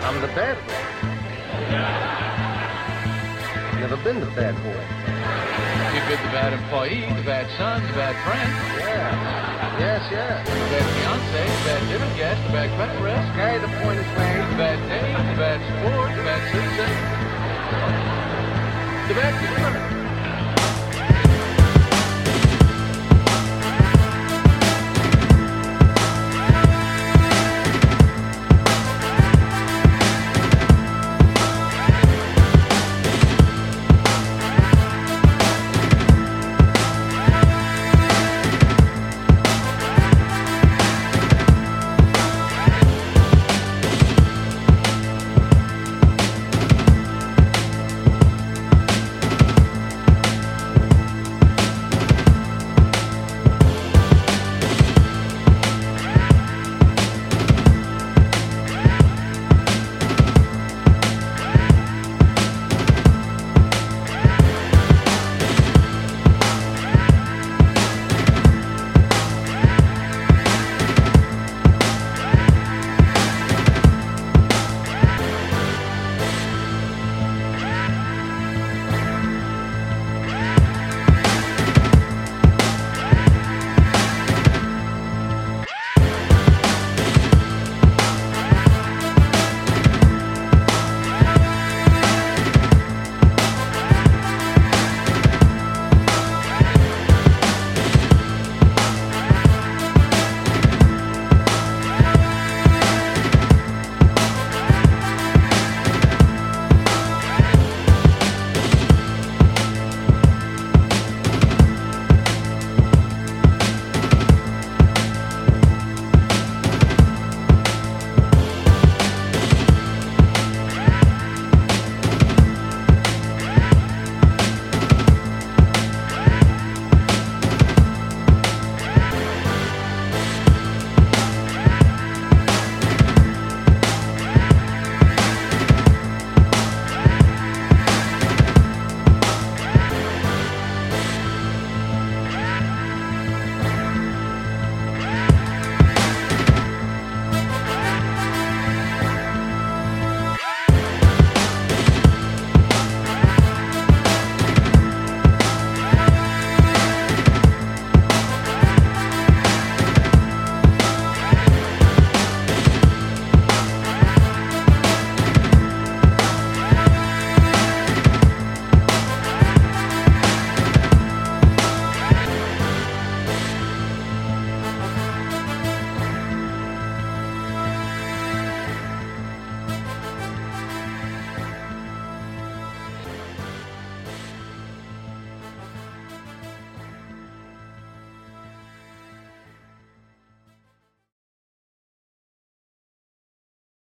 I'm the bad boy. Never been the bad boy. You've been the bad employee, the bad son, the bad friend. Yeah. Yes. The bad fiance, the bad dinner guest, the bad credit risk. Okay, the point is made. The bad date, the bad sport, the bad citizen. The bad consumer.